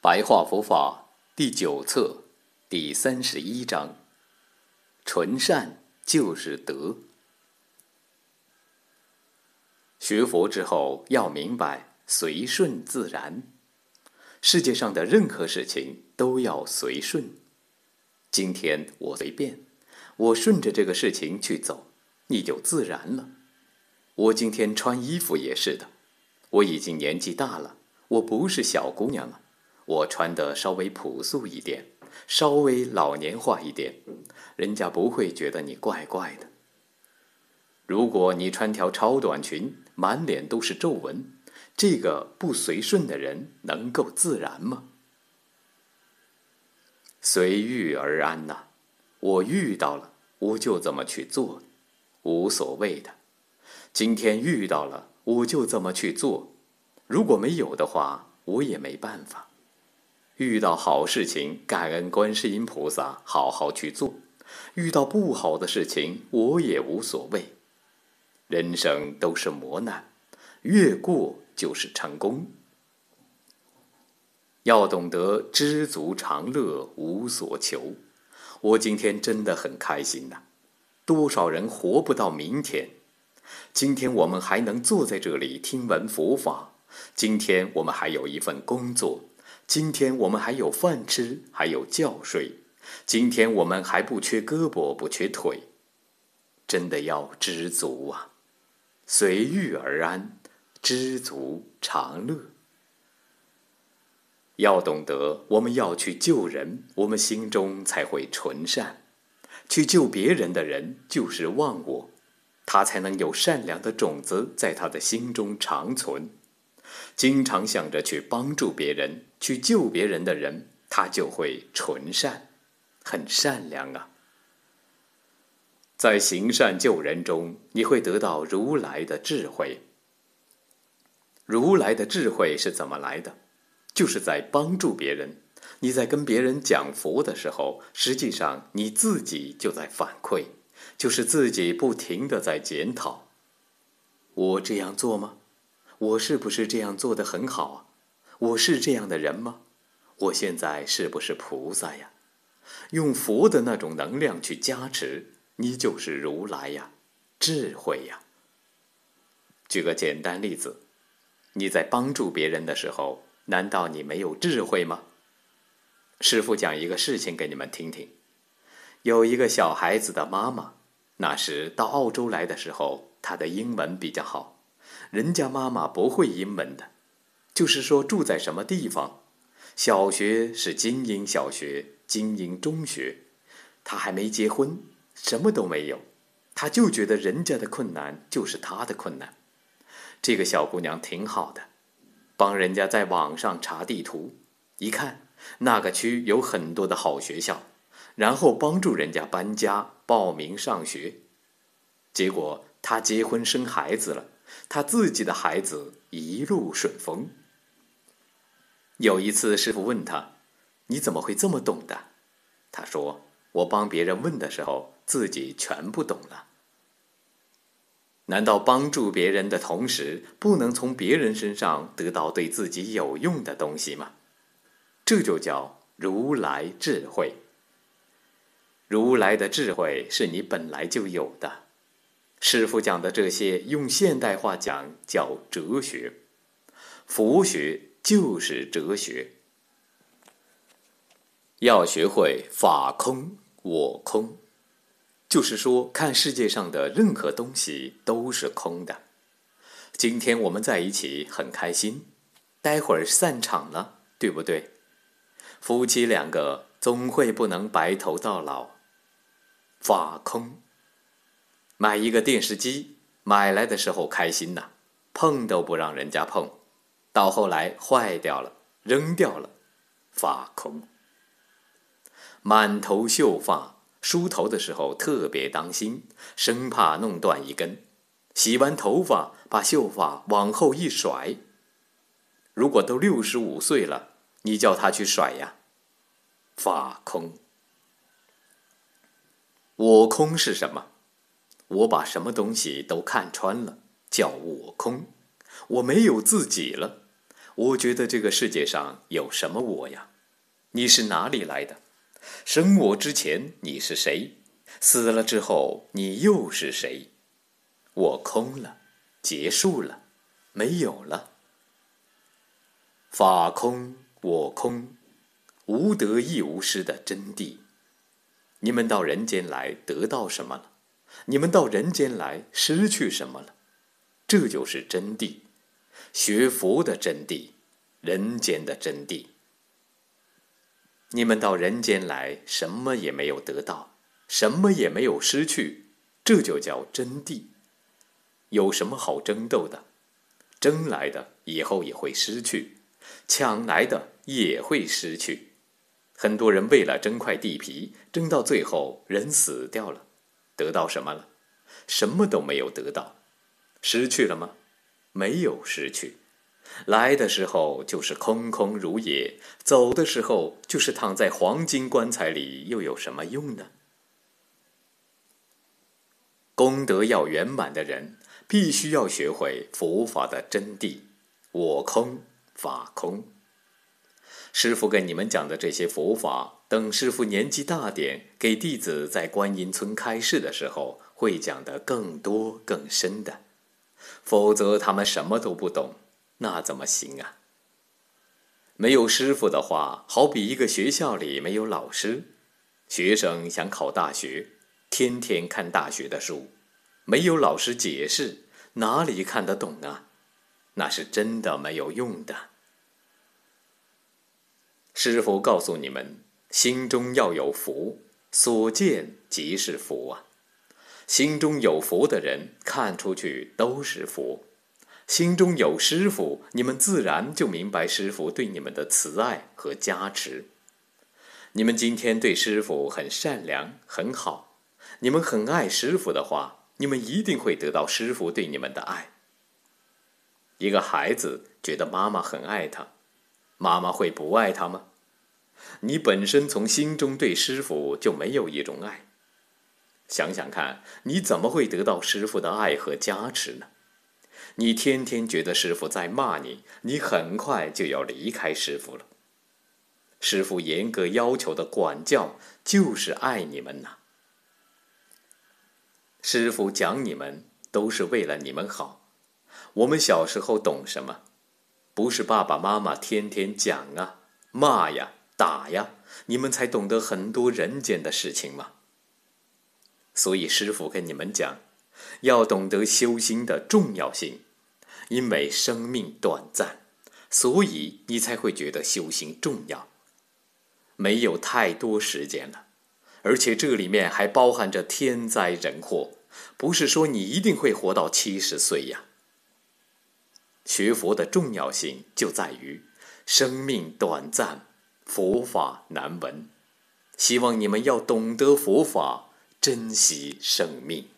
白话佛法第9册第31章，纯善就是德。学佛之后要明白随顺自然，世界上的任何事情都要随顺。今天我随便，我顺着这个事情去走，你就自然了。我今天穿衣服也是的，我已经年纪大了，我不是小姑娘了，我穿得稍微朴素一点，稍微老年化一点，人家不会觉得你怪怪的。如果你穿条超短裙，满脸都是皱纹，这个不随顺的人能够自然吗？随遇而安呐，我遇到了，我就这么去做，无所谓的。今天遇到了，我就这么去做，如果没有的话，我也没办法。遇到好事情，感恩观世音菩萨，好好去做；遇到不好的事情，我也无所谓。人生都是磨难，越过就是成功。要懂得知足常乐，无所求。我今天真的很开心呐！多少人活不到明天？今天我们还能坐在这里听闻佛法，今天我们还有一份工作，今天我们还有饭吃，还有觉睡，今天我们还不缺胳膊不缺腿，真的要知足啊！随遇而安，知足常乐。要懂得，我们要去救人，我们心中才会纯善。去救别人的人就是忘我，他才能有善良的种子在他的心中长存。经常想着去帮助别人，去救别人的人，他就会纯善，很善良啊。在行善救人中，你会得到如来的智慧。如来的智慧是怎么来的？就是在帮助别人。你在跟别人讲佛的时候，实际上你自己就在反馈，就是自己不停地在检讨。我这样做吗？我是不是这样做得很好啊？我是这样的人吗？我现在是不是菩萨呀？用佛的那种能量去加持，你就是如来呀，智慧呀。举个简单例子，你在帮助别人的时候，难道你没有智慧吗？师父讲一个事情给你们听听。有一个小孩子的妈妈，那时到澳洲来的时候，她的英文比较好，人家妈妈不会英文的，就是说住在什么地方，小学是精英小学、精英中学，她还没结婚，什么都没有，她就觉得人家的困难就是她的困难。这个小姑娘挺好的，帮人家在网上查地图，一看那个区有很多的好学校，然后帮助人家搬家报名上学。结果她结婚生孩子了，她自己的孩子一路顺风。有一次师父问她，你怎么会这么懂的？她说，我帮别人问的时候，自己全部懂了。难道帮助别人的同时，不能从别人身上得到对自己有用的东西吗？这就叫如来智慧。如来的智慧是你本来就有的。师父讲的这些，用现代话讲叫哲学。佛学就是哲学。要学会法空我空，就是说看世界上的任何东西都是空的。今天我们在一起很开心，待会儿散场了，对不对？夫妻两个总会不能白头到老。法空。买一个电视机，买来的时候开心呐，碰都不让人家碰，到后来坏掉了，扔掉了，法空。满头秀发，梳头的时候特别当心，生怕弄断一根。洗完头发，把秀发往后一甩。如果都65岁了，你叫他去甩呀？法空。我空是什么？我把什么东西都看穿了，叫我空。我没有自己了， 我觉得这个世界上有什么我呀？你是哪里来的？生我之前你是谁？死了之后你又是谁？我空了，结束了，没有了。法空，我空，无得亦无失的真谛。你们到人间来得到什么了？你们到人间来失去什么了？这就是真谛，学佛的真谛，人间的真谛。你们到人间来，什么也没有得到，什么也没有失去，这就叫真谛。有什么好争斗的？争来的以后也会失去，抢来的也会失去。很多人为了争块地皮，争到最后人死掉了，得到什么了？什么都没有得到。失去了吗？没有失去。来的时候就是空空如也，走的时候就是躺在黄金棺材里，又有什么用呢？功德要圆满的人，必须要学会佛法的真谛，我空，法空。师父跟你们讲的这些佛法，等师父年纪大点，给弟子在观音村开示的时候，会讲得更多更深的。否则他们什么都不懂，那怎么行啊？没有师父的话，好比一个学校里没有老师，学生想考大学，天天看大学的书，没有老师解释，哪里看得懂啊？那是真的没有用的。师父告诉你们，心中要有佛，所见即是佛啊。心中有佛的人，看出去都是佛。心中有师父，你们自然就明白师父对你们的慈爱和加持。你们今天对师父很善良，很好。你们很爱师父的话，你们一定会得到师父对你们的爱。一个孩子觉得妈妈很爱他，妈妈会不爱他吗？你本身从心中对师父就没有一种爱。想想看，你怎么会得到师父的爱和加持呢？你天天觉得师父在骂你，你很快就要离开师父了。师父严格要求的管教，就是爱你们呐。师父讲你们，都是为了你们好。我们小时候懂什么？不是爸爸妈妈天天讲啊、骂呀、打呀，你们才懂得很多人间的事情吗？所以师父跟你们讲，要懂得修心的重要性，因为生命短暂，所以你才会觉得修行重要。没有太多时间了，而且这里面还包含着天灾人祸，不是说你一定会活到70岁呀。学佛的重要性就在于生命短暂，佛法难闻。希望你们要懂得佛法，珍惜生命。